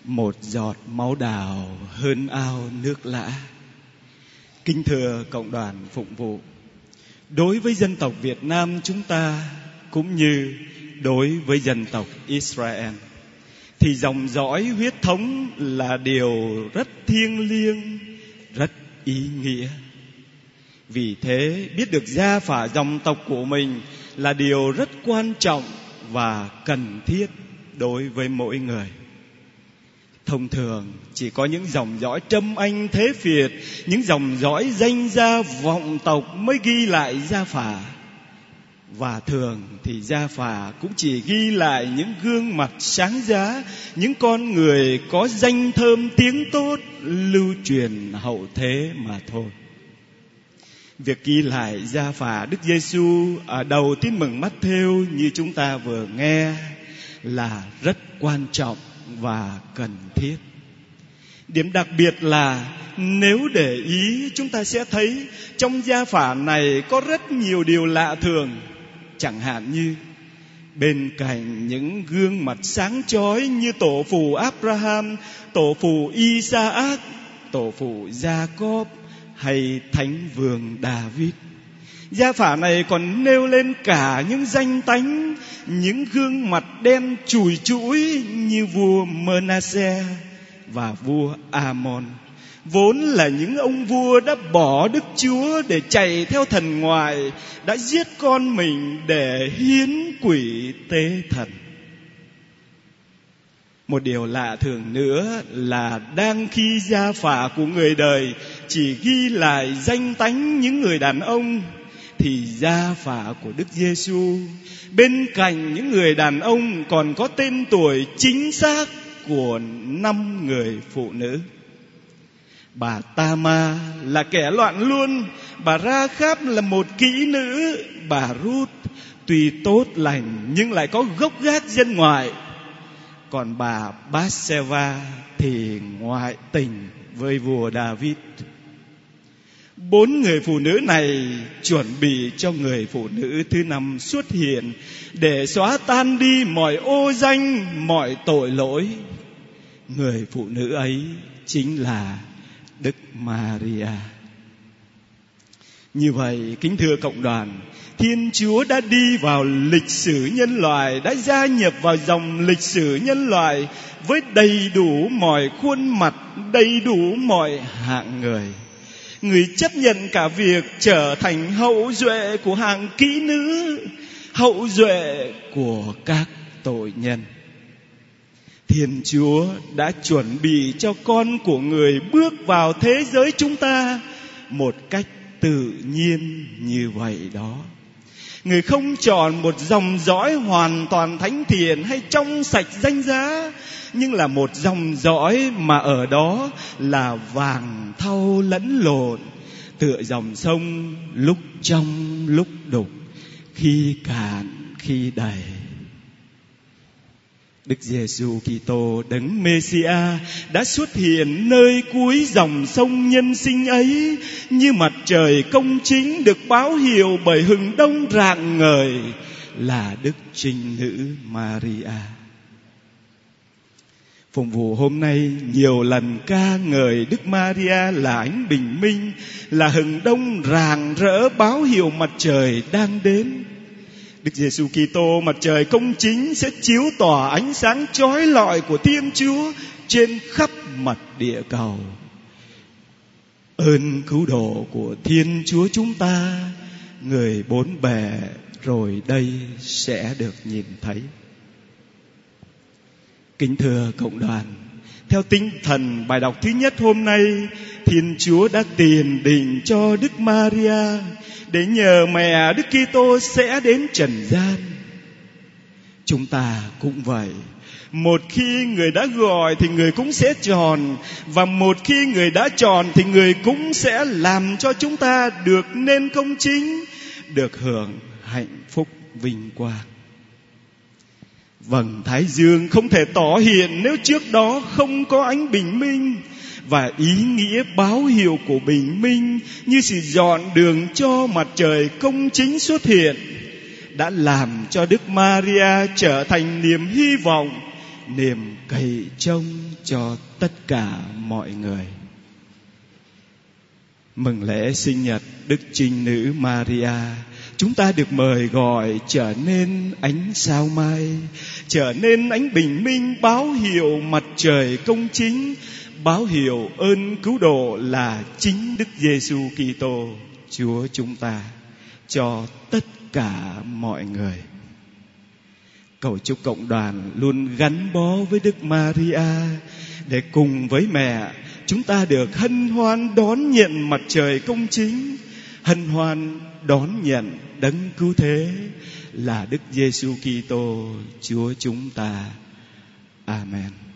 một giọt máu đào hơn ao nước lã. Kính thưa cộng đoàn phụng vụ, đối với dân tộc Việt Nam chúng ta cũng như đối với dân tộc Israel thì dòng dõi huyết thống là điều rất thiêng liêng, rất ý nghĩa. Vì thế biết được gia phả dòng tộc của mình là điều rất quan trọng và cần thiết đối với mỗi người. Thông thường chỉ có những dòng dõi trâm anh thế Việt, những dòng dõi danh gia vọng tộc mới ghi lại gia phả. Và thường thì gia phả cũng chỉ ghi lại những gương mặt sáng giá, những con người có danh thơm tiếng tốt lưu truyền hậu thế mà thôi. Việc ghi lại gia phả Đức Giêsu ở đầu Tin mừng Mát-thêu như chúng ta vừa nghe là rất quan trọng và cần thiết. Điểm đặc biệt là nếu để ý chúng ta sẽ thấy trong gia phả này có rất nhiều điều lạ thường. Chẳng hạn như bên cạnh những gương mặt sáng chói như tổ phụ Abraham, tổ phụ Isaac, tổ phụ Jacob hay Thánh Vương David, gia phả này còn nêu lên cả những danh tánh, những gương mặt đen chùi chũi như vua Mơ-na-se và vua Amon, vốn là những ông vua đã bỏ Đức Chúa để chạy theo thần ngoại, đã giết con mình để hiến quỷ tế thần. Một điều lạ thường nữa là đang khi gia phả của người đời chỉ ghi lại danh tánh những người đàn ông, thì gia phả của Đức Giêsu bên cạnh những người đàn ông còn có tên tuổi chính xác của 5 người phụ nữ. Bà Tama là kẻ loạn luôn, bà Ra-kháp là một kỹ nữ, bà Rút tuy tốt lành nhưng lại có gốc gác dân ngoại, còn bà Bát-se-va thì ngoại tình với vua David. 4 người phụ nữ này chuẩn bị cho người phụ nữ thứ 5 xuất hiện để xóa tan đi mọi ô danh, mọi tội lỗi. Người phụ nữ ấy chính là Đức Maria. Như vậy, kính thưa cộng đoàn, Thiên Chúa đã đi vào lịch sử nhân loại, đã gia nhập vào dòng lịch sử nhân loại với đầy đủ mọi khuôn mặt, đầy đủ mọi hạng người. Người chấp nhận cả việc trở thành hậu duệ của hàng kỹ nữ, hậu duệ của các tội nhân. Thiên Chúa đã chuẩn bị cho con của người bước vào thế giới chúng ta một cách tự nhiên như vậy đó. Người không chọn một dòng dõi hoàn toàn thánh thiện hay trong sạch danh giá, nhưng là một dòng dõi mà ở đó là vàng thau lẫn lộn, tựa dòng sông lúc trong lúc đục, khi cạn khi đầy. Đức Giêsu Kitô đấng Mêsia đã xuất hiện nơi cuối dòng sông nhân sinh ấy như mặt trời công chính được báo hiệu bởi hừng đông rạng ngời là Đức Trinh Nữ Maria. Phụng vụ hôm nay nhiều lần ca ngợi Đức Maria là ánh bình minh, là hừng đông rạng rỡ báo hiệu mặt trời đang đến. Đức Giêsu Kitô, mặt trời công chính sẽ chiếu tỏa ánh sáng chói lọi của Thiên Chúa trên khắp mặt địa cầu. Ơn cứu độ của Thiên Chúa chúng ta, người bốn bề rồi đây sẽ được nhìn thấy. Kính thưa cộng đoàn, theo tinh thần bài đọc thứ nhất hôm nay, Thiên Chúa đã tiền định cho Đức Maria để nhờ mẹ Đức Kitô sẽ đến trần gian. Chúng ta cũng vậy. Một khi người đã gọi thì người cũng sẽ chọn, và một khi người đã chọn thì người cũng sẽ làm cho chúng ta được nên công chính, được hưởng hạnh phúc vinh quang. Vầng thái dương không thể tỏ hiện nếu trước đó không có ánh bình minh, và ý nghĩa báo hiệu của bình minh như sự dọn đường cho mặt trời công chính xuất hiện đã làm cho Đức Maria trở thành niềm hy vọng niềm cậy trông cho tất cả mọi người. Mừng lễ sinh nhật Đức Trinh Nữ Maria, chúng ta được mời gọi trở nên ánh sao mai, trở nên ánh bình minh báo hiệu mặt trời công chính, báo hiệu ơn cứu độ là chính Đức Giêsu Kitô Chúa chúng ta cho tất cả mọi người. Cầu chúc cộng đoàn luôn gắn bó với Đức Maria, để cùng với mẹ chúng ta được hân hoan đón nhận mặt trời công chính, hân hoan đón nhận đấng cứu thế là Đức Giêsu Kitô Chúa chúng ta. Amen.